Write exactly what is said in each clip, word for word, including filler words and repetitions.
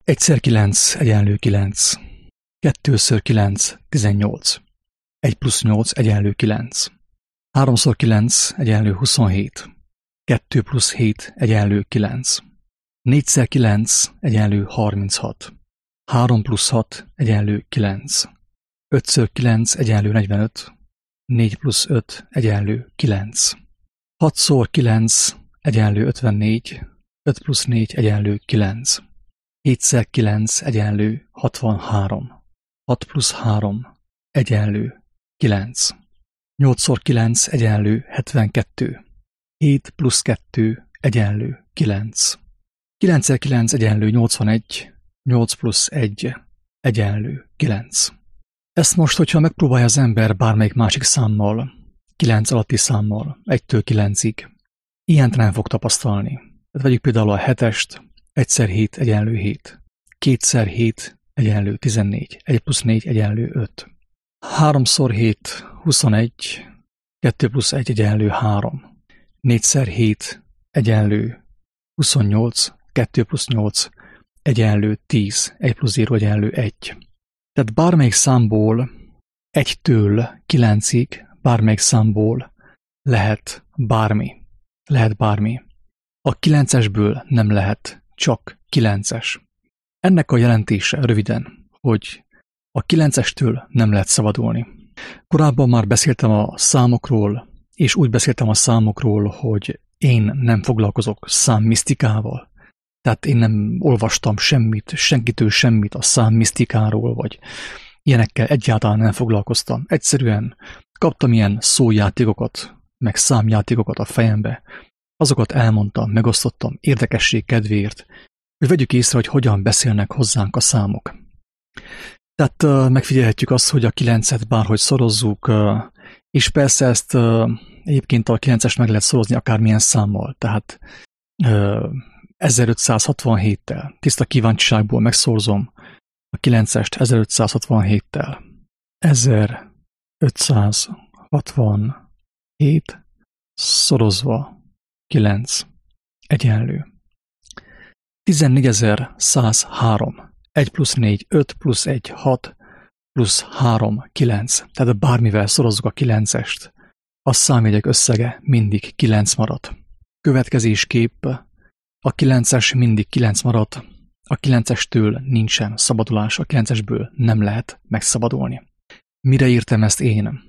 egyszer kilenc egyenlő kilenc. kettőször kilenc tizennyolc. egy plusz nyolc egyenlő kilenc. háromszor kilenc egyenlő huszonhét. kettő plusz hét egyenlő kilenc. négyszer kilenc egyenlő harminchat. három plusz hat egyenlő kilenc. ötször kilenc egyenlő negyvenöt. négy plusz öt egyenlő kilenc. hatszor kilenc egyenlő ötvennégy. öt plusz négy egyenlő kilenc. hétszer kilenc egyenlő hatvanhárom. hat plusz három egyenlő kilenc. nyolcszor kilenc egyenlő hetvenkettő. hét plusz kettő egyenlő kilenc. kilencszer kilenc egyenlő nyolcvanegy. nyolc plusz egy egyenlő kilenc. Ezt most, hogyha megpróbálja az ember bármelyik másik számmal, kilenc alatti számmal, egytől kilencig, ilyent nem fog tapasztalni. Tehát vegyük például a hetest, egyszer hét egyenlő hét. kétszer hét egyenlő tizennégy. egy plusz négy egyenlő öt. háromszor hét huszonegy. kettő plusz egy egyenlő három. négyszer hét egyenlő huszonnyolc. kettő plusz nyolc egyenlő tíz. egy plusz zéro egyenlő egy. Tehát bármelyik számból egytől kilencig, bármelyik számból lehet bármi. Lehet bármi. A kilencesből nem lehet csak kilences. Ennek a jelentése röviden, hogy a kilencestől nem lehet szabadulni. Korábban már beszéltem a számokról, és úgy beszéltem a számokról, hogy én nem foglalkozok számmisztikával. Tehát én nem olvastam semmit, senkitől semmit a számmisztikáról, vagy ilyenekkel egyáltalán nem foglalkoztam. Egyszerűen kaptam ilyen szójátékokat, meg számjátékokat a fejembe. Azokat elmondtam, megosztottam érdekesség kedvéért, hogy vegyük észre, hogy hogyan beszélnek hozzánk a számok. Tehát uh, megfigyelhetjük azt, hogy a kilencet bárhogy szorozzuk, uh, és persze ezt uh, egyébként a kilencest meg lehet szorozni akármilyen számmal, tehát uh, ezerötszázhatvanhéttel. Tiszta kíváncsiságból megszorzom a kilencest ezerötszázhatvanhéttel. ezerötszázhatvanhét szorozva kilenc egyenlő tizennégyezer-százhárom. egy plusz négy, öt plusz egy, hat plusz három, kilenc. Tehát bármivel szorozzuk a kilencest, a számjegyek összege mindig kilenc marad. Következésképp a kilences mindig kilenc marad, a kilencestől nincsen szabadulás, a kilencesből nem lehet megszabadulni. Mire írtam ezt én?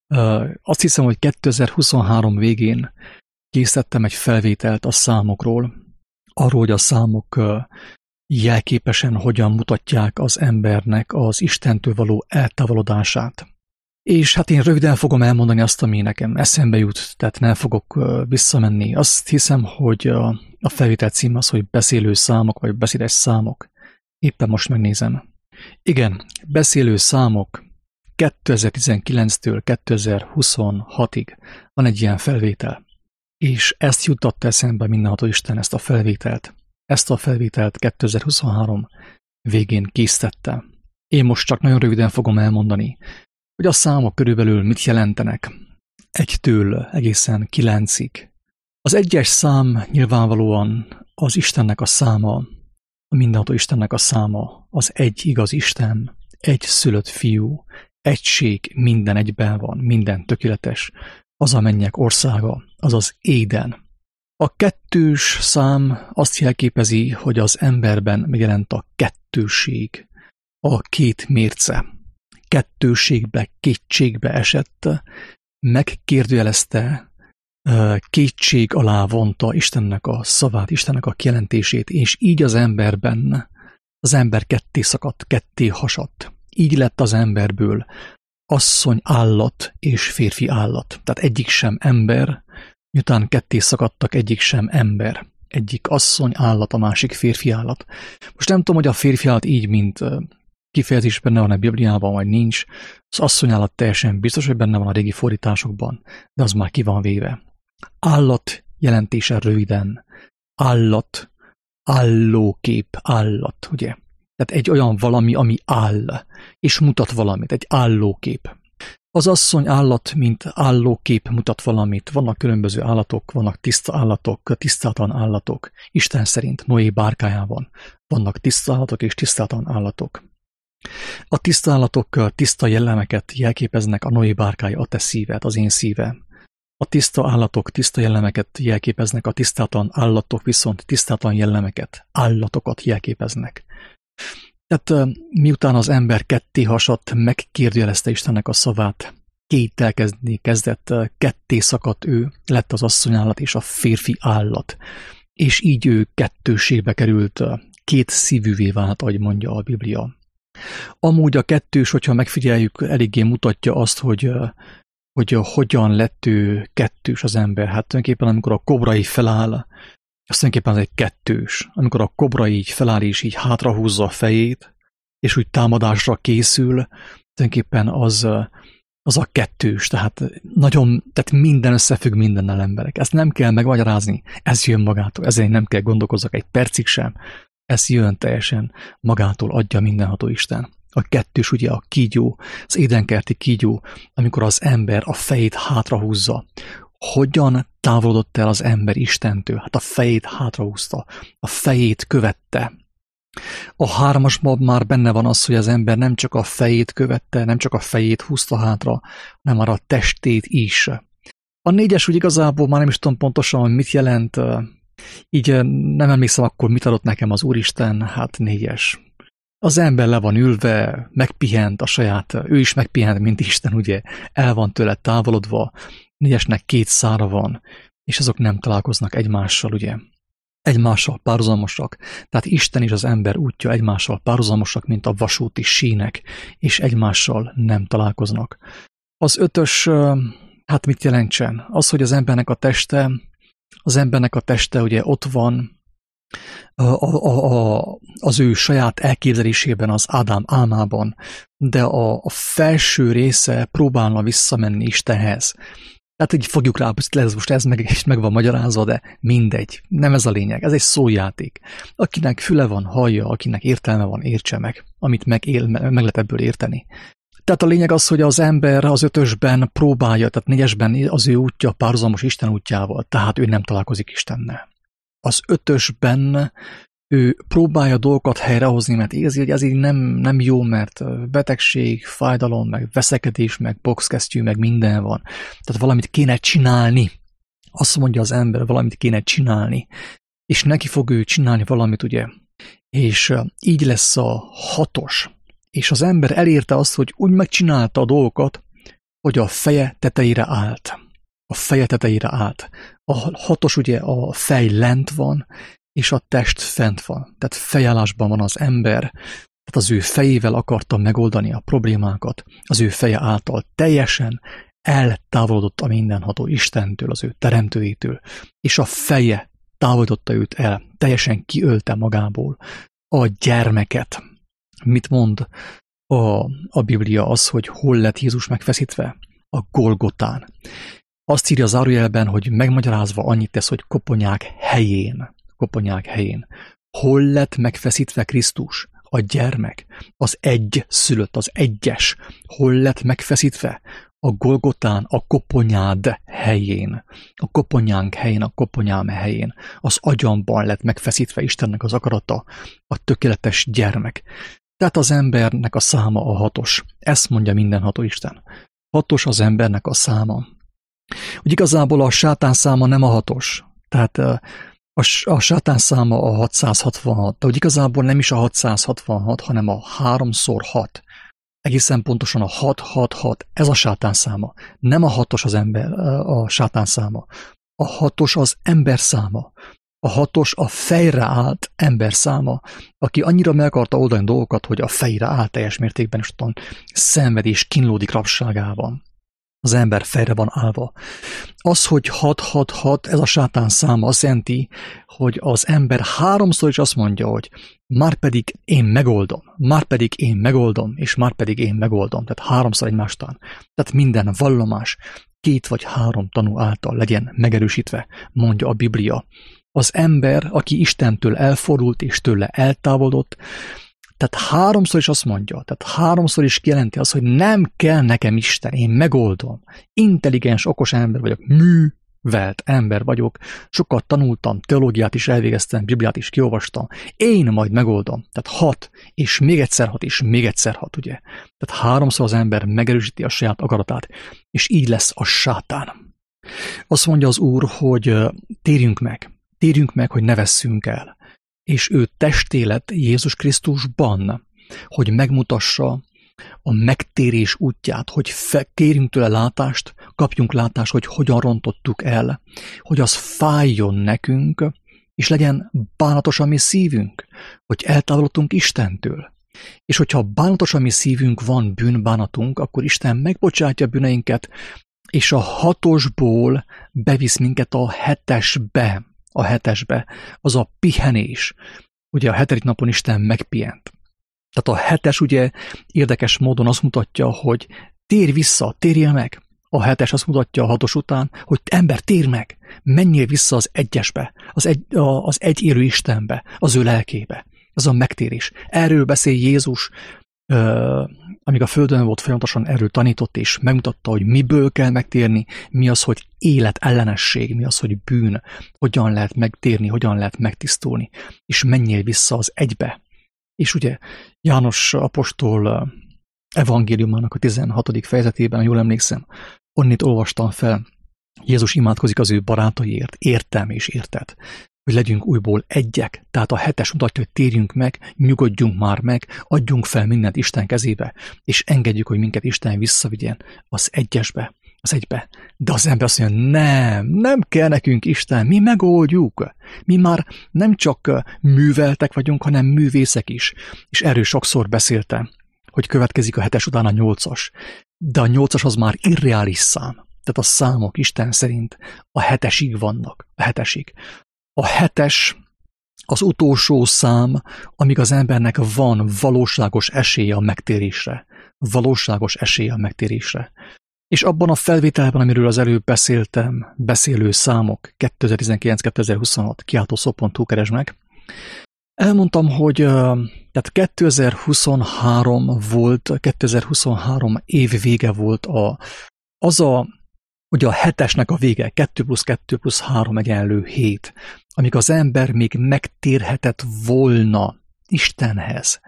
Azt hiszem, hogy kétezer-huszonhárom végén készítettem egy felvételt a számokról, arról, hogy a számok jelképesen hogyan mutatják az embernek az Istentől való eltávolodását. És hát én röviden fogom elmondani azt, ami nekem eszembe jut, tehát nem fogok visszamenni. Azt hiszem, hogy a felvétel cím az, hogy beszélő számok, vagy beszédes számok. Éppen most megnézem. Igen, beszélő számok kétezer-tizenkilenctől kétezer-huszonhatig van egy ilyen felvétel. És ezt juttatta eszembe mindenható Isten, ezt a felvételt. Ezt a felvételt kétezer-huszonhárom végén készítettem. Én most csak nagyon röviden fogom elmondani, hogy a számok körülbelül mit jelentenek. Egytől egészen kilencig. Az egyes szám nyilvánvalóan az Istennek a száma, a mindenható Istennek a száma, az egy igaz Isten, egy szülött fiú, egység, minden egyben van, minden tökéletes, az a mennyek országa, azaz Éden. A kettős szám azt jelképezi, hogy az emberben megjelent a kettőség, a két mérce. Kettőségbe, kétségbe esett, megkérdőjelezte, kétség alá vonta Istennek a szavát, Istennek a kijelentését, és így az emberben az ember ketté szakadt, ketté hasadt. Így lett az emberből asszony állat és férfi állat. Tehát egyik sem ember, miután ketté szakadtak, egyik sem ember. Egyik asszony állat, a másik férfi állat. Most nem tudom, hogy a férfi állat így, mint kifejezés benne van a Bibliában, vagy nincs. Az asszony állat teljesen biztos, hogy benne van a régi fordításokban, de az már ki van véve. Állat jelentése röviden. Állat, állókép, állat, ugye? Tehát egy olyan valami, ami áll, és mutat valamit, egy állókép. Az asszony állat, mint állókép mutat valamit. Vannak különböző állatok, vannak tiszta állatok, tisztátalan állatok. Isten szerint Noé bárkájában vannak tiszta állatok és tisztátalan állatok. A tiszta állatok tiszta jellemeket jelképeznek, a Noé bárkája, a te szíved, az én szívem. A tiszta állatok tiszta jellemeket jelképeznek, a tisztátalan állatok viszont tisztátalan jellemeket, állatokat jelképeznek. Tehát miután az ember ketté hasadt, megkérdőjelezte Istennek a szavát, kételkezni kezdett, ketté szakadt ő, lett az asszonyállat és a férfi állat. És így ő kettőségbe került, két szívűvé vált, ahogy mondja a Biblia. Amúgy a kettős, hogyha megfigyeljük, eléggé mutatja azt, hogy, hogy hogyan lett ő kettős az ember. Hát tulajdonképpen amikor a kobra így feláll, az tulajdonképpen az egy kettős. Amikor a kobra így feláll és így hátrahúzza a fejét, és úgy támadásra készül, tulajdonképpen az, az a kettős. Tehát nagyon, tehát minden összefügg mindennel, emberek. Ezt nem kell megmagyarázni, ez jön magától, ezért nem kell gondolkozzak egy percig sem. Ez jön teljesen magától, adja mindenható Isten. A kettős ugye a kígyó, az édenkerti kígyó, amikor az ember a fejét hátrahúzza. Hogyan távolodott el az ember Istentől? Hát a fejét hátrahúzta, a fejét követte. A hármasban már benne van az, hogy az ember nem csak a fejét követte, nem csak a fejét húzta hátra, hanem már a testét is. A négyes úgy igazából már nem is tudom pontosan, hogy mit jelent. Így nem emlékszem akkor, mit adott nekem az Úristen, hát négyes. Az ember le van ülve, megpihent a saját, ő is megpihent, mint Isten, ugye, el van tőle távolodva, négyesnek két szára van, és azok nem találkoznak egymással, ugye. Egymással párhuzamosak, tehát Isten és az ember útja egymással párhuzamosak, mint a vasúti sínek, és egymással nem találkoznak. Az ötös, hát mit jelentsen? Az, hogy az embernek a teste, az embernek a teste ugye ott van a, a, a, az ő saját elképzelésében, az Ádám álmában, de a, a felső része próbálna visszamenni Istenhez. Tehát így fogjuk rá, hogy ez most ez meg, meg van magyarázva, de mindegy, nem ez a lényeg, ez egy szójáték. Akinek füle van, hallja, akinek értelme van, értse meg, amit megél, meg lehet ebből érteni. Tehát a lényeg az, hogy az ember az ötösben próbálja, tehát négyesben az ő útja párhuzamos Isten útjával, tehát ő nem találkozik Istennel. Az ötösben ő próbálja dolgokat helyrehozni, mert érzi, hogy ez így nem, nem jó, mert betegség, fájdalom, meg veszekedés, meg boxkesztyű, meg minden van. Tehát valamit kéne csinálni. Azt mondja az ember, valamit kéne csinálni. És neki fog ő csinálni valamit, ugye. És így lesz a hatos. És az ember elérte azt, hogy úgy megcsinálta a dolgokat, hogy a feje tetejére állt. A feje tetejére állt. A hatos ugye a fej lent van, és a test fent van. Tehát fejállásban van az ember, tehát az ő fejével akarta megoldani a problémákat, az ő feje által teljesen eltávolodott a mindenható Istentől, az ő teremtőjétől, és a feje távolította őt el, teljesen kiölte magából a gyermeket. Mit mond a, a Biblia az, hogy hol lett Jézus megfeszítve? A Golgotán. Azt írja az zárójelben, hogy megmagyarázva annyit tesz, hogy koponyák helyén. Koponyák helyén. Hol lett megfeszítve Krisztus? A gyermek, az egy szülött, az egyes. Hol lett megfeszítve? A Golgotán, a koponyád helyén. A koponyánk helyén, a koponyám helyén. Az agyamban lett megfeszítve Istennek az akarata, a tökéletes gyermek. Tehát az embernek a száma a hatos. Ezt mondja mindenható Isten. Hatos az embernek a száma. Úgy igazából a sátán száma nem a hatos. Tehát a, a sátán száma a hatszázhatvanhat, de úgy igazából nem is a hatszázhatvanhat, hanem a háromszor hat. Egészen pontosan a hat hat hat, ez a sátán száma. Nem a hatos az ember, a sátán száma. A hatos az ember száma. A hatos a fejre állt ember száma, aki annyira meg akarta oldani dolgokat, hogy a fejre állt teljes mértékben, és ottan szenved és kínlódik rabságában. Az ember fejre van állva. Az, hogy hat hat hat, ez a sátán száma, azt jelenti, hogy az ember háromszor is azt mondja, hogy már pedig én megoldom, már pedig én megoldom, és már pedig én megoldom. Tehát háromszor egymástán. Tehát minden vallomás két vagy három tanú által legyen megerősítve, mondja a Biblia. Az ember, aki Istentől elfordult és tőle eltávolodott, tehát háromszor is azt mondja, tehát háromszor is kijelenti azt, hogy nem kell nekem Isten, én megoldom. Intelligens, okos ember vagyok, velt ember vagyok, sokat tanultam, teológiát is elvégeztem, Bibliát is kiolvastam, én majd megoldom. Tehát hat, és még egyszer hat, és még egyszer hat, ugye? Tehát háromszor az ember megerősíti a saját akaratát, és így lesz a sátán. Azt mondja az Úr, hogy térjünk meg, térjünk meg, hogy ne vesszünk el. És ő testélet Jézus Krisztusban, hogy megmutassa a megtérés útját, hogy fe, kérjünk tőle látást, kapjunk látást, hogy hogyan rontottuk el, hogy az fájjon nekünk, és legyen bánatos a mi szívünk, hogy eltávolodtunk Istentől. És hogyha bánatos a mi szívünk, van bűnbánatunk, akkor Isten megbocsátja bűneinket, és a hatosból bevisz minket a hetesbe, a hetesbe, az a pihenés. Ugye a hetedik napon Isten megpihent. Tehát a hetes ugye érdekes módon azt mutatja, hogy térj vissza, térjél meg. A hetes azt mutatja a hatos után, hogy ember, térj meg, menjél vissza az egyesbe, az egy, a, az egy élő Istenbe, az ő lelkébe. Ez a megtérés. Erről beszél Jézus, euh, amíg a földön volt, folyamatosan erről tanított, és megmutatta, hogy miből kell megtérni, mi az, hogy életellenesség, mi az, hogy bűn, hogyan lehet megtérni, hogyan lehet megtisztulni, és menjél vissza az egybe. És ugye János apostol evangéliumának a tizenhatodik fejezetében, ha jól emlékszem, onnit olvastam fel, Jézus imádkozik az ő barátaiért, értem és érted, hogy legyünk újból egyek, tehát a hetes mutatja, hogy térjünk meg, nyugodjunk már meg, adjunk fel mindent Isten kezébe, és engedjük, hogy minket Isten visszavigyen az egyesbe, az egybe. De az ember azt mondja, nem, nem kell nekünk Isten, mi megoldjuk. Mi már nem csak műveltek vagyunk, hanem művészek is. És erről sokszor beszéltem, hogy következik a hetes után a nyolcas. De a nyolcas az már irreális szám. Tehát a számok Isten szerint a hetesig vannak, a hetesig. A hetes az utolsó szám, amíg az embernek van valóságos esélye a megtérésre. Valóságos esélye a megtérésre. És abban a felvételben, amiről az előbb beszéltem, beszélő számok kétezer-tizenkilenc kétezer-huszonhat, kiáltószó pont hu keresd meg, elmondtam, hogy tehát kétezer-huszonhárom volt, kétezer-huszonhárom év vége volt a, az a, ugye a hetesnek a vége, kettő plusz kettő plusz három egyenlő hét, amíg az ember még megtérhetett volna Istenhez.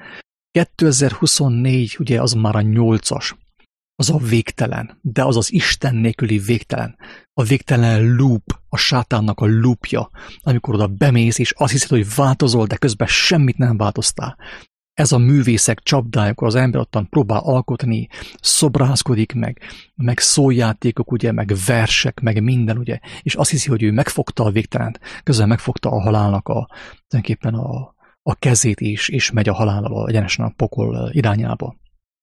kétezer-huszonnégy, ugye az már a nyolcas, az a végtelen, de az az Isten nélküli végtelen. A végtelen loop, a sátánnak a loopja, amikor oda bemész, és azt hiszed, hogy változol, de közben semmit nem változtál. Ez a művészek csapdája, amikor az ember ottan próbál alkotni, szobrászkodik meg, meg szójátékok, ugye, meg versek, meg minden, ugye, és azt hiszi, hogy ő megfogta a végtelent, közben megfogta a halálnak a, tulajdonképpen a, a kezét is, és megy a halállal egyenesen a pokol irányába.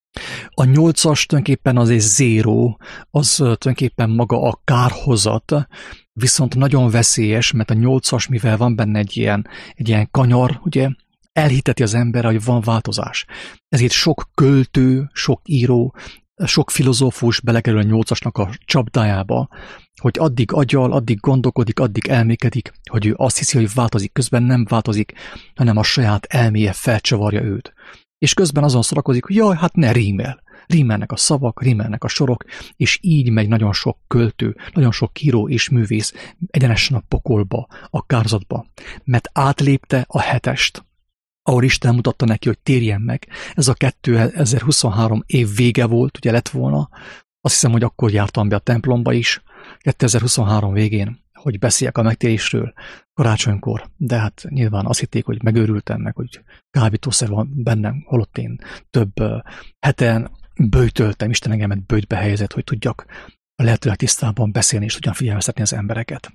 A nyolcas tulajdonképpen az egy zéró, az tulajdonképpen maga a kárhozat, viszont nagyon veszélyes, mert a nyolcas, mivel van benne egy ilyen, egy ilyen kanyar, ugye, elhiteti az ember, hogy van változás. Ezért sok költő, sok író, sok filozófus belekerül a nyolcasnak a csapdájába, hogy addig agyal, addig gondolkodik, addig elmékedik, hogy ő azt hiszi, hogy változik, közben nem változik, hanem a saját elméje felcsavarja őt. És közben azon szórakozik, hogy jaj, hát ne rímel. Rímelnek a szavak, rímelnek a sorok, és így megy nagyon sok költő, nagyon sok író és művész egyenesen a pokolba, a kárzatba, mert átlépte a hetest, ahol Isten mutatta neki, hogy térjen meg. Ez a kétezer-huszonhárom év vége volt, ugye lett volna. Azt hiszem, hogy akkor jártam be a templomba is, kétezer-huszonhárom végén, hogy beszéljek a megtérésről karácsonykor, de hát nyilván azt hitték, hogy megőrültem meg, hogy kábítószer van bennem, holott én több heten böjtöltem, Isten engemet böjtbe helyezett, hogy tudjak a lehetőleg tisztában beszélni, és tudjam figyelmeztetni az embereket.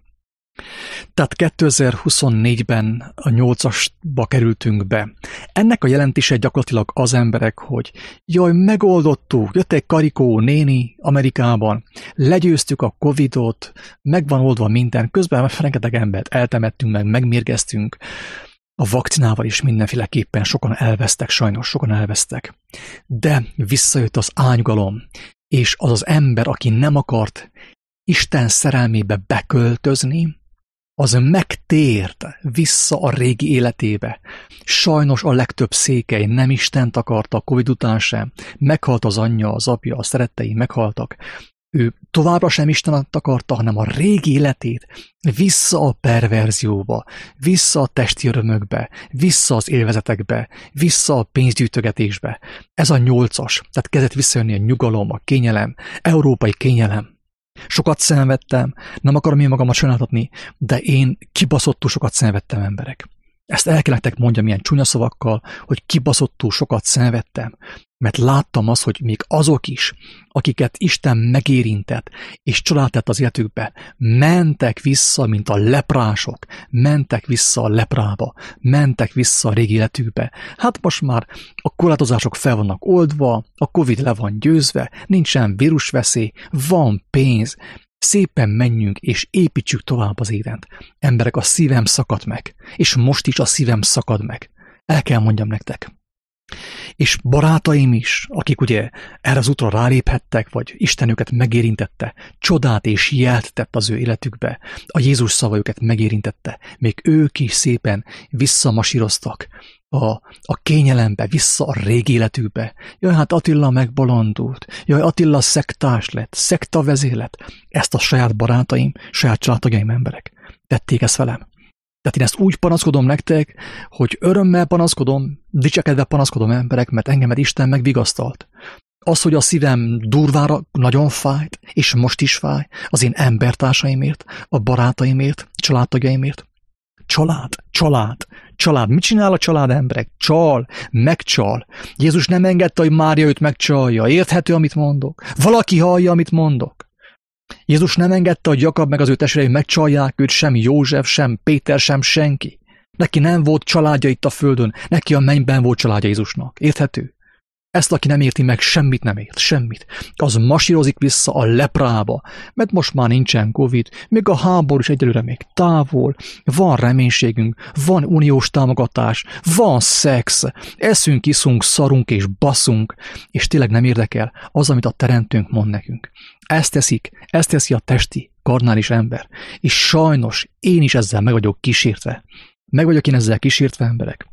Tehát kétezer-huszonnégyben a nyolcasba kerültünk be. Ennek a jelentése gyakorlatilag az emberek, hogy jaj, megoldottuk, jött egy Karikó néni Amerikában, legyőztük a Covidot, meg van oldva minden, közben rengeteg embert eltemettünk meg, megmérgeztünk, a vakcinával is mindenféleképpen sokan elvesztek, sajnos sokan elvesztek. De visszajött az ányugalom, és az az ember, aki nem akart Isten szerelmébe beköltözni, az megtért vissza a régi életébe. Sajnos a legtöbb székely nem Istent akarta a Covid után sem. Meghalt az anyja, az apja, a szerettei meghaltak. Ő továbbra sem Istenet akarta, hanem a régi életét vissza a perverzióba, vissza a testi örömökbe, vissza az élvezetekbe, vissza a pénzgyűjtögetésbe. Ez a nyolcas, tehát kezdett visszajönni a nyugalom, a kényelem, európai kényelem. Sokat szenvedtem, nem akarom én magamat sajnáltatni, de én kibaszottul sokat szenvedtem, emberek. Ezt el kell nektek mondjam ilyen csúnya szavakkal, hogy kibaszottul sokat szenvedtem, mert láttam azt, hogy még azok is, akiket Isten megérintett, és csodát tett az életükbe, mentek vissza, mint a leprások, mentek vissza a leprába, mentek vissza a régi életükbe. Hát most már a korlátozások fel vannak oldva, a Covid le van győzve, nincsen vírusveszély, van pénz, szépen menjünk és építsük tovább az édent. Emberek, a szívem szakad meg, és most is a szívem szakad meg. El kell mondjam nektek. És barátaim is, akik ugye erre az útra ráléphettek, vagy Isten őket megérintette, csodát és jelt tett az ő életükbe, a Jézus szava őket megérintette, még ők is szépen visszamasíroztak a, a kényelembe, vissza a régi életükbe. Jaj, hát Attila megbolondult, jaj, Attila szektás lett, szektavezér lett. Ezt a saját barátaim, saját családtagjaim emberek tették ezt velem. Tehát én ezt úgy panaszkodom nektek, hogy örömmel panaszkodom, dicsekedve panaszkodom emberek, mert engemet Isten megvigasztalt. Az, hogy a szívem durvára nagyon fájt, és most is fáj, az én embertársaimért, a barátaimért, családtagjaimért. Család, család, család. Mit csinál a család, emberek? Csal, megcsal. Jézus nem engedte, hogy Mária őt megcsalja. Érthető, amit mondok? Valaki hallja, amit mondok? Jézus nem engedte, hogy Jakab meg az ő testvérei megcsalják őt, sem József, sem Péter, sem senki. Neki nem volt családja itt a földön, neki a mennyben volt családja Jézusnak. Érthető? Ezt, aki nem érti meg, semmit nem ért, semmit. Az masírozik vissza a leprába, mert most már nincsen Covid, még a háború is egyelőre még távol, van reménységünk, van uniós támogatás, van szex, eszünk, iszunk, szarunk és baszunk, és tényleg nem érdekel az, amit a teremtőnk mond nekünk. Ezt teszik, ezt teszi a testi, karnális ember, és sajnos én is ezzel meg vagyok kísértve. Meg vagyok én ezzel kísértve, emberek.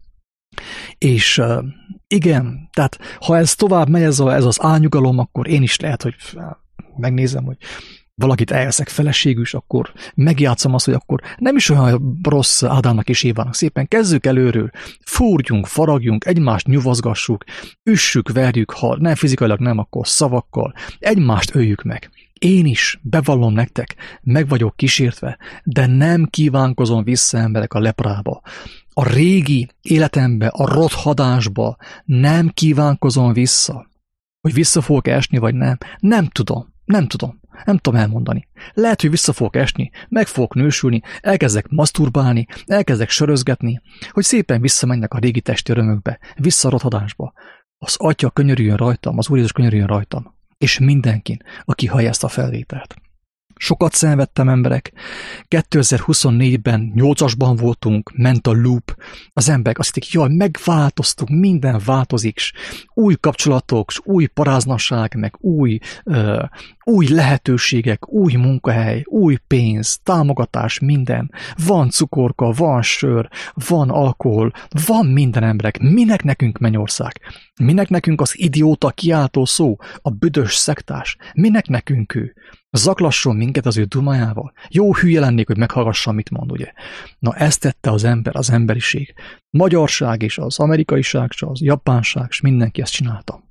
És uh, igen, tehát ha ez tovább megy, ez, a, ez az álnyugalom, akkor én is lehet, hogy megnézem, hogy valakit elszek feleségül, és akkor megjátszom azt, hogy akkor nem is olyan rossz Ádámnak és Évának. Szépen kezdjük előről, fúrjunk, faragjunk, egymást nyuvazgassuk, üssük, verjük, ha nem fizikailag nem, akkor szavakkal, egymást öljük meg. Én is, bevallom nektek, meg vagyok kísértve, de nem kívánkozom vissza, emberek, a leprába. A régi életembe, a rothadásba nem kívánkozom vissza. Hogy vissza fogok esni, vagy nem, nem tudom, nem tudom, nem tudom elmondani. Lehet, hogy vissza fogok esni, meg fogok nősülni, elkezdek maszturbálni, elkezdek sörözgetni, hogy szépen visszamenjek a régi testi örömökbe, vissza a rothadásba. Az Atya könyörüljön rajtam, az Úr Jézus könyörüljön rajtam, és mindenkin, aki hallja ezt a felvételt. Sokat szenvedtem, emberek. kétezer-huszonnégyben, nyolcasban voltunk, ment a loop. Az emberek azt hitték, jaj, megváltoztunk, minden változik, s új kapcsolatok, s új paráznasság, meg új, uh, új lehetőségek, új munkahely, új pénz, támogatás, minden. Van cukorka, van sör, van alkohol, van minden, emberek. Minek nekünk mennyország? Minek nekünk az idióta kiáltó szó, a büdös szektás? Minek nekünk ő? Zaklasson minket az ő dumájával. Jó hülye lennék, hogy meghallgassam, mit mond, ugye? Na, ezt tette az ember, az emberiség. Magyarság és az amerikaiság, és az japánság, és mindenki ezt csinálta.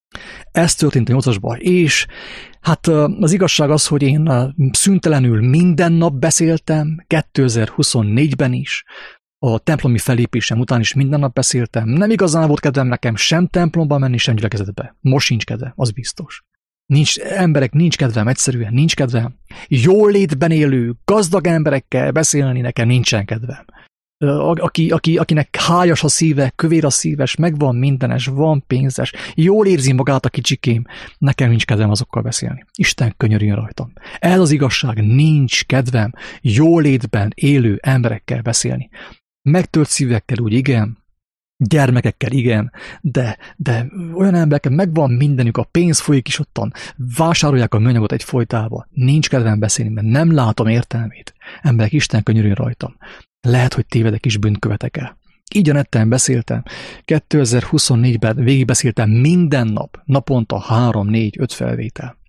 Ez történt a nyolcasban, és hát az igazság az, hogy én szüntelenül minden nap beszéltem, kétezer-huszonnégyben is, a templomi felépésem után is minden nap beszéltem. Nem igazán volt kedvem nekem sem templomba menni, sem gyülekezetbe. Most sincs kedvem, az biztos. Nincs, emberek, nincs kedvem, egyszerűen nincs kedvem. Jól létben élő, gazdag emberekkel beszélni nekem nincsen kedvem. Aki, aki, akinek hájas a szíve, kövér a szíves, megvan mindenes, van pénzes, jól érzi magát a kicsikém, nekem nincs kedvem azokkal beszélni. Isten könyörüljön rajtam. Ez az igazság, nincs kedvem jól létben élő emberekkel beszélni. Megtölt szívekkel úgy igen, gyermekekkel igen, de, de olyan emberekkel megvan mindenük, a pénz folyik is ottan, vásárolják a műanyagot egy folytába, nincs kedvem beszélni, mert nem látom értelmét. Emberek, Isten könyörüljön rajtam. Lehet, hogy tévedek is, bűnt követek el. Így a netten beszéltem. kétezer-huszonnégyben végigbeszéltem minden nap, naponta három, négy, öt felvétel.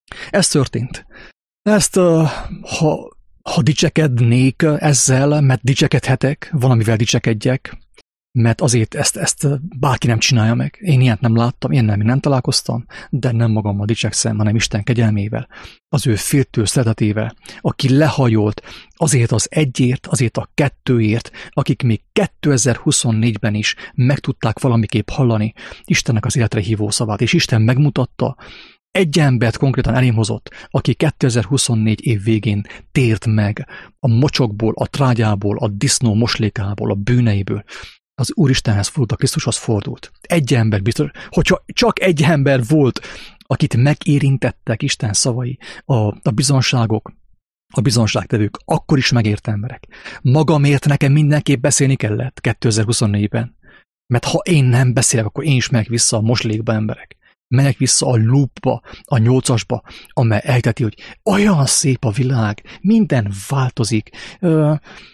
Ez történt. Ezt, uh, ha, ha dicsekednék ezzel, mert dicsekedhetek, valamivel dicsekedjek, mert azért ezt, ezt bárki nem csinálja meg. Én ilyet nem láttam, én nem, én nem találkoztam, de nem magammal dicsekszem, hanem Isten kegyelmével, az ő féltő szeretetével, aki lehajolt azért az egyért, azért a kettőért, akik még kétezer-huszonnégyben is meg tudták valamiképp hallani Istennek az életre hívó szavát, és Isten megmutatta, egy embert konkrétan elém hozott, aki kétezer-huszonnégy év végén tért meg a mocsokból, a trágyából, a disznó moslékából, a bűneiből. Az Úristenhez fordult, a Krisztushoz fordult. Egy ember biztos, hogyha csak egy ember volt, akit megérintettek Isten szavai, a, a bizonságok, a bizonságtevők, akkor is megért emberek. Magamért nekem mindenképp beszélni kellett kétezer-huszonnégyben. Mert ha én nem beszélek, akkor én is megyek vissza a moslékba, emberek. Megyek vissza a loopba, a nyolcasba, amely elteti, hogy olyan szép a világ, minden változik, ö,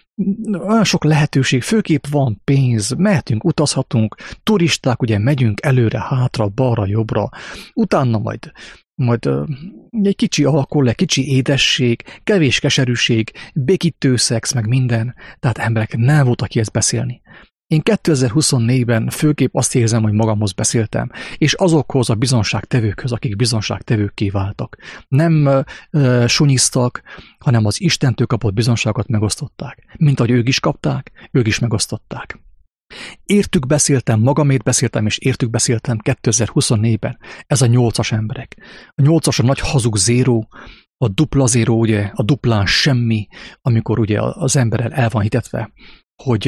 olyan sok lehetőség, főképp van pénz, mehetünk, utazhatunk, turisták, ugye megyünk előre, hátra, balra, jobbra, utána majd, majd ö, egy kicsi alkohol, egy kicsi édesség, kevés keserűség, békítő szex, meg minden, tehát emberek nem voltak ki ezt beszélni. Én kétezer-huszonnégyben főképp azt érzem, hogy magamhoz beszéltem, és azokhoz a bizonságtevőkhöz, akik bizonságtevőkké váltak. Nem ö, sunyiztak, hanem az Istentől kapott bizonságot megosztották. Mint ahogy ők is kapták, ők is megosztották. Értük beszéltem, magamért beszéltem, és értük beszéltem kétezer-huszonnégyben. Ez a nyolcas emberek. A nyolcas a nagy hazug zéró, a dupla zéró, ugye, a duplán semmi, amikor ugye az emberrel el van hitetve, hogy...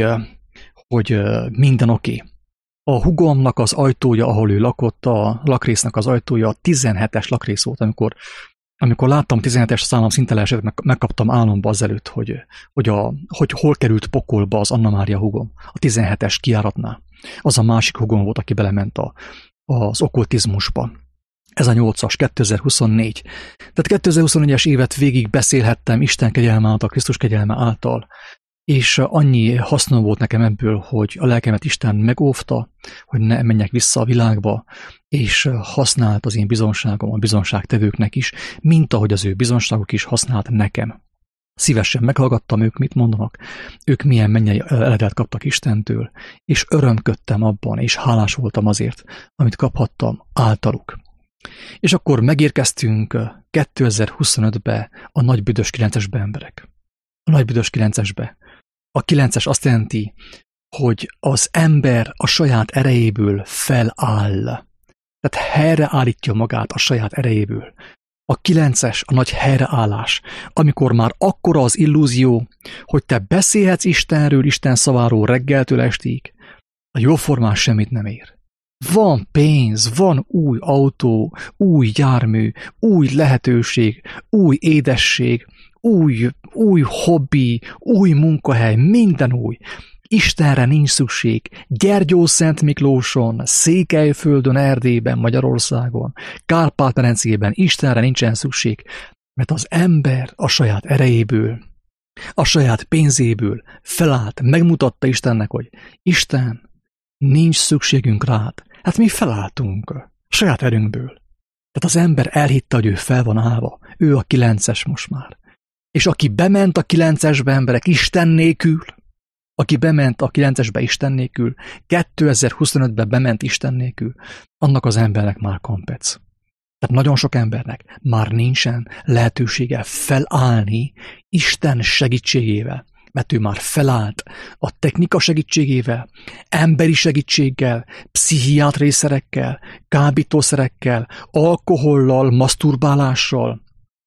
hogy minden oké. Okay. A hugomnak az ajtója, ahol ő lakott, a lakrésznek az ajtója a tizenhetes lakrész volt, amikor, amikor láttam tizenhetes számom, szinte leesett, meg, megkaptam álomba azelőtt, hogy, hogy, a, hogy hol került pokolba az Anna Mária hugom, a tizenhetes kijáratnál. Az a másik hugom volt, aki belement a, az okkultizmusba. Ez a nyolcas, kétezer-huszonnégy. Tehát kétezer-huszonnégyes évet végig beszélhettem Isten kegyelme által, Krisztus kegyelme által, és annyi hasznom volt nekem ebből, hogy a lelkemet Isten megóvta, hogy ne menjek vissza a világba, és használt az én bizonságom a bizonságtevőknek is, mint ahogy az ő bizonságuk is használt nekem. Szívesen meghallgattam ők, mit mondanak, ők milyen mennyei eledelt kaptak Istentől, és örömködtem abban, és hálás voltam azért, amit kaphattam általuk. És akkor megérkeztünk kétezer-huszonötbe a nagy büdös kilencesbe, emberek. A nagy büdös kilencesbe. A kilences azt jelenti, hogy az ember a saját erejéből feláll. Tehát helyreállítja magát a saját erejéből. A kilences a nagy helyreállás, amikor már akkora az illúzió, hogy te beszélhetsz Istenről, Isten szaváról reggeltől estig, a jóformán semmit nem ér. Van pénz, van új autó, új jármű, új lehetőség, új édesség, új, új hobbi, új munkahely, minden új. Istenre nincs szükség. Gyergyószent Miklóson, Székelyföldön, Erdélyben, Magyarországon, Kárpát-medencében Istenre nincsen szükség, mert az ember a saját erejéből, a saját pénzéből felállt, megmutatta Istennek, hogy Isten, nincs szükségünk rád. Hát mi felálltunk saját erőnkből. Tehát az ember elhitte, hogy ő fel van állva. Ő a kilences most már. És aki bement a kilencesbe, emberek, Isten nélkül, aki bement a kilencesbe Isten nélkül, kétezer-huszonötbe bement Isten nélkül, annak az embernek már kampec. Tehát nagyon sok embernek már nincsen lehetősége felállni Isten segítségével, mert ő már felállt a technika segítségével, emberi segítséggel, pszichiátriai szerekkel, kábítószerekkel, alkohollal, maszturbálással,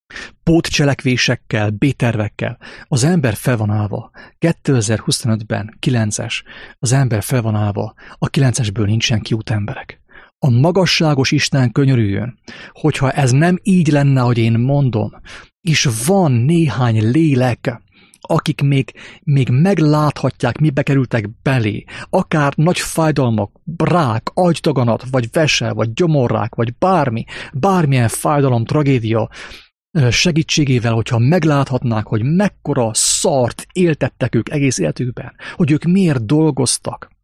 pótcselekvésekkel, B-tervekkel. Az ember fel van állva. kétezer-huszonötben, kilences, az ember fel van állva. A kilencesből nincsen kiút, emberek. A magasságos Isten könyörüljön, hogyha ez nem így lenne, hogy én mondom, és van néhány lélek, akik még, még megláthatják, mibe kerültek belé, akár nagy fájdalmak, rák, agydaganat, vagy vese, vagy gyomorrák, vagy bármi, bármilyen fájdalom, tragédia segítségével, hogyha megláthatnák, hogy mekkora szart éltettek ők egész életükben, hogy ők miért dolgoztak,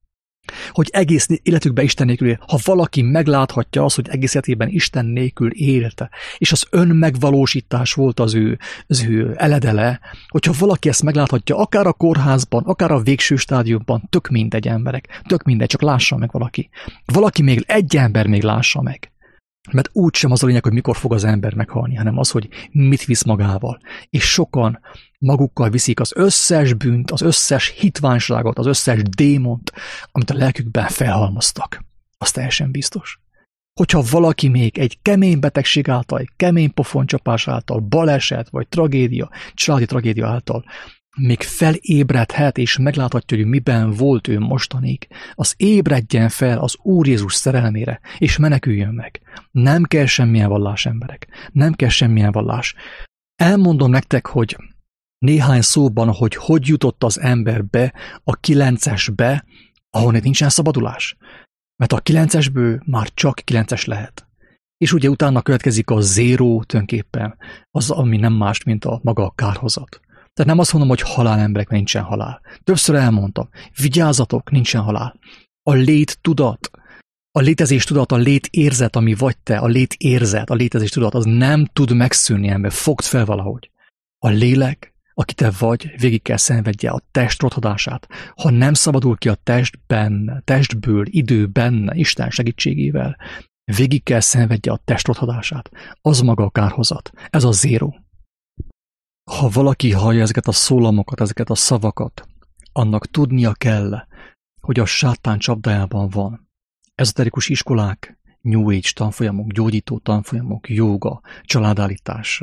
hogy egész életükben Isten nélkül él. Ha valaki megláthatja azt, hogy egész életében Isten nélkül élte, és az önmegvalósítás volt az ő, az ő eledele, hogyha valaki ezt megláthatja, akár a kórházban, akár a végső stádiumban, tök mindegy emberek, tök mindegy, csak lássa meg valaki. Valaki még, egy ember még lássa meg. Mert úgysem az a lényeg, hogy mikor fog az ember meghalni, hanem az, hogy mit visz magával. És sokan magukkal viszik az összes bűnt, az összes hitványságot, az összes démont, amit a lelkükben felhalmoztak. Az teljesen biztos. Hogyha valaki még egy kemény betegség által, egy kemény pofoncsapás által, baleset vagy tragédia, családi tragédia által még felébredhet és megláthatja, hogy miben volt ő mostanig, az ébredjen fel az Úr Jézus szerelmére, és meneküljön meg. Nem kell semmilyen vallás, emberek. Nem kell semmilyen vallás. Elmondom nektek, hogy néhány szóban, hogy hogy jutott az ember be a kilencesbe, ahol nincsen szabadulás. Mert a kilencesből már csak kilences lehet. És ugye utána következik a zéró tulajdonképpen, az, ami nem más, mint a maga a kárhozat. Tehát nem azt mondom, hogy halál emberek, mert nincsen halál. Többször elmondtam, vigyázzatok, nincsen halál. A lét tudat, a létezés tudat, a lét érzet, ami vagy te, a lét érzet, a létezés tudat, az nem tud megszűnni, ember. Fogd fel valahogy. A lélek, aki te vagy, végig kell szenvedje a test rothadását. Ha nem szabadul ki a testben, testből, időben, Isten segítségével, végig kell szenvedje a test rothadását. Az maga a kárhozat. Ez a zéró. Ha valaki hallja ezeket a szólamokat, ezeket a szavakat, annak tudnia kell, hogy a sátán csapdájában van. Ezoterikus iskolák, New Age tanfolyamok, gyógyító tanfolyamok, jóga, családállítás,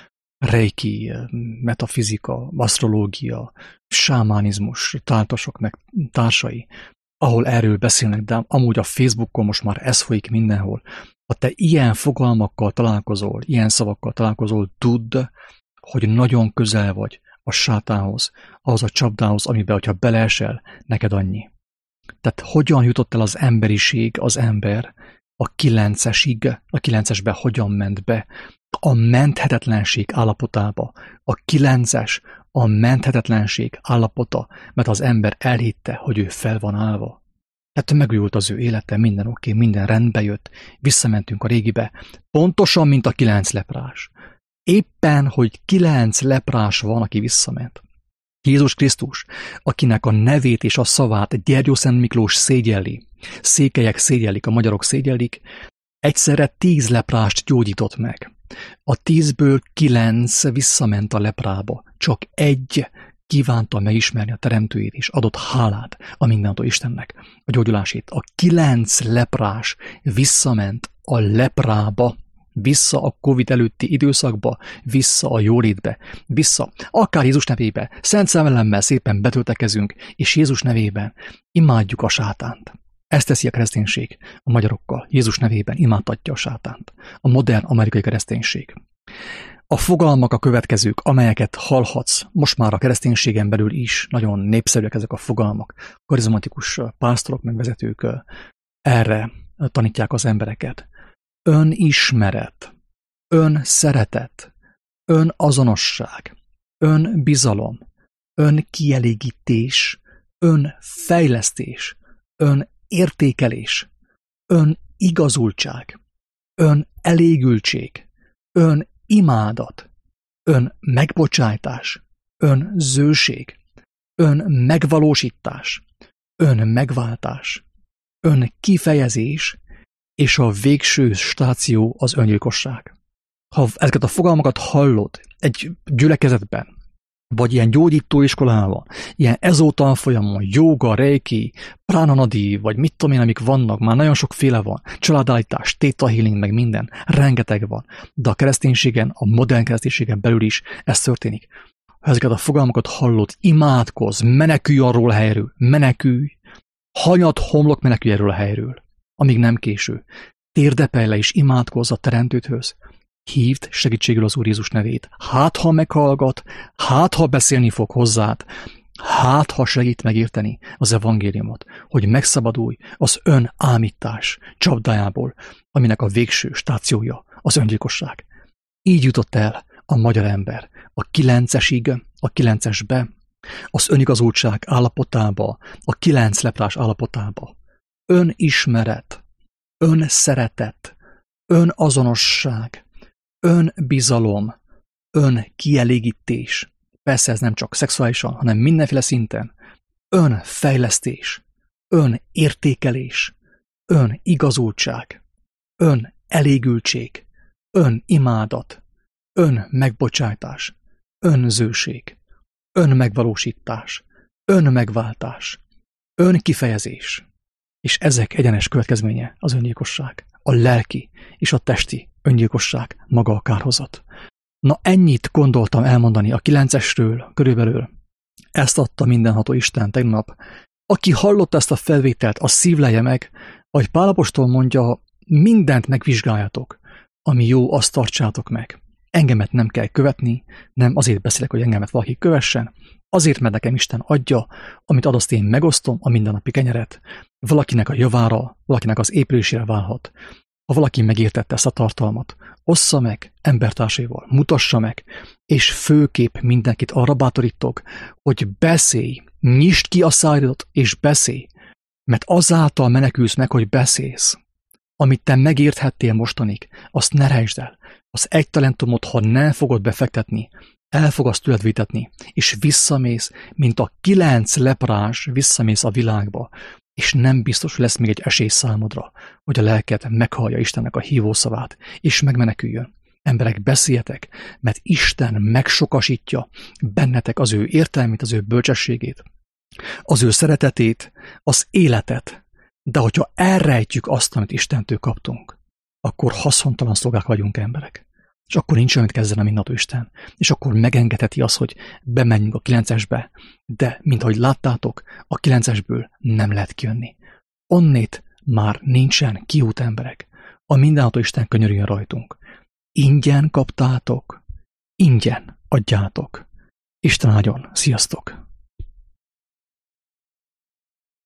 reiki, metafizika, asztrológia, sámánizmus, táltosok meg társai, ahol erről beszélnek, de amúgy a Facebookon most már ez folyik mindenhol. Ha te ilyen fogalmakkal találkozol, ilyen szavakkal találkozol, tudd, hogy nagyon közel vagy a sátánhoz, ahhoz a csapdához, amiben, hogyha beleesel, neked annyi. Tehát hogyan jutott el az emberiség, az ember a kilencesig, a kilencesbe hogyan ment be, a menthetetlenség állapotába. A kilences a menthetetlenség állapota, mert az ember elhitte, hogy ő fel van állva. Tehát megújult az ő élete, minden oké, okay, minden rendbe jött, visszamentünk a régibe, pontosan, mint a kilenc leprás. Éppen, hogy kilenc leprás van, aki visszament. Jézus Krisztus, akinek a nevét és a szavát Gyergyó Szent Miklós szégyelli, székelyek szégyellik, a magyarok szégyellik, egyszerre tíz leprást gyógyított meg. A tízből kilenc visszament a leprába, csak egy kívánta megismerni a teremtőjét, és adott hálát a mindentől Istennek a gyógyulásét. A kilenc leprás visszament a leprába, vissza a Covid előtti időszakba, vissza a jólétbe, vissza, akár Jézus nevébe, szent szellemmel szépen betöltekezünk, és Jézus nevében imádjuk a sátánt. Ezt teszi a kereszténység a magyarokkal, Jézus nevében imádtatja a sátánt. A modern amerikai kereszténység. A fogalmak a következők, amelyeket hallhatsz, most már a kereszténységen belül is, nagyon népszerűek ezek a fogalmak. Karizmatikus pásztorok, meg vezetők erre tanítják az embereket. Önismeret, önszeretet, önazonosság, önbizalom, önkielégítés, önfejlesztés, önértékelés, önigazultság, önelégültség, önimádat, önmegbocsájtás, önzőség, önmegvalósítás, önmegváltás, önkifejezés, és a végső stáció az öngyilkosság. Ha ezeket a fogalmakat hallod egy gyülekezetben, vagy ilyen gyógyítóiskolában, ilyen ezótanfolyamon, jóga, reiki, pránanadi, vagy mit tudom én, amik vannak, már nagyon sokféle van, családállítás, theta healing, meg minden, rengeteg van, de a kereszténységen, a modern kereszténységen belül is ez történik. Ha ezeket a fogalmakat hallod, imádkozz, menekülj arról a helyről, menekülj, hanyat homlok, menekülj erről a helyről, amíg nem késő. Térdepelj le és imádkozz a teremtődhöz. Hívd segítségül az Úr Jézus nevét. Hát, ha meghallgat, hát, ha beszélni fog hozzád, hát, ha segít megérteni az evangéliumot, hogy megszabadulj az önállítás csapdájából, aminek a végső stációja az öngyilkosság. Így jutott el a magyar ember a kilencesig, a kilencesbe, az önigazultság állapotába, a kilenc leprás állapotába. önismeret, önszeretet, önazonosság, önbizalom, önkielégítés. Persze ez nem csak szexuálisan, hanem mindenféle szinten. Önfejlesztés, önértékelés, önigazultság, önelégültség, önimádat, önmegbocsátás, önzőség, önmegvalósítás, önmegváltás, önkifejezés. És ezek egyenes következménye az öngyilkosság, a lelki és a testi öngyilkosság, maga a kárhozat. Na ennyit gondoltam elmondani a kilencesről körülbelül. Ezt adta mindenható Isten tegnap. Aki hallotta ezt a felvételt, az szívlelje meg, ahogy Pál apostol mondja, mindent megvizsgáljátok, ami jó, azt tartsátok meg. Engemet nem kell követni, nem azért beszélek, hogy engemet valaki kövessen, azért, mert nekem Isten adja, amit ad, azt én megosztom, a mindennapi kenyeret. Valakinek a javára, valakinek az épülésére válhat. Ha valaki megértette ezt a tartalmat, ossza meg embertársaival, mutassa meg, és főképp mindenkit arra bátorítok, hogy beszélj, nyisd ki a szájdat, és beszélj, mert azáltal menekülsz meg, hogy beszélsz. Amit te megérthettél mostanig, azt ne rejtsd el. Az egy talentumot, ha nem fogod befektetni, el fogsz tőled vitetni, és visszamész, mint a kilenc leprás, visszamész a világba, és nem biztos, hogy lesz még egy esély számodra, hogy a lelked meghallja Istennek a hívószavát, és megmeneküljön. Emberek, beszéljetek, mert Isten megsokasítja bennetek az ő értelmét, az ő bölcsességét, az ő szeretetét, az életet. De hogyha elrejtjük azt, amit Istentől kaptunk, akkor haszontalan szolgák vagyunk, emberek. És akkor nincs olyan, mit kezdene mindenható Isten. És akkor megengedheti azt, hogy bemenjünk a kilencesbe. De, mint ahogy láttátok, a kilencesből nem lehet kijönni. Onnét már nincsen kiút, emberek. A mindenható Isten könyörüljön rajtunk. Ingyen kaptátok, ingyen adjátok. Isten áldjon, sziasztok!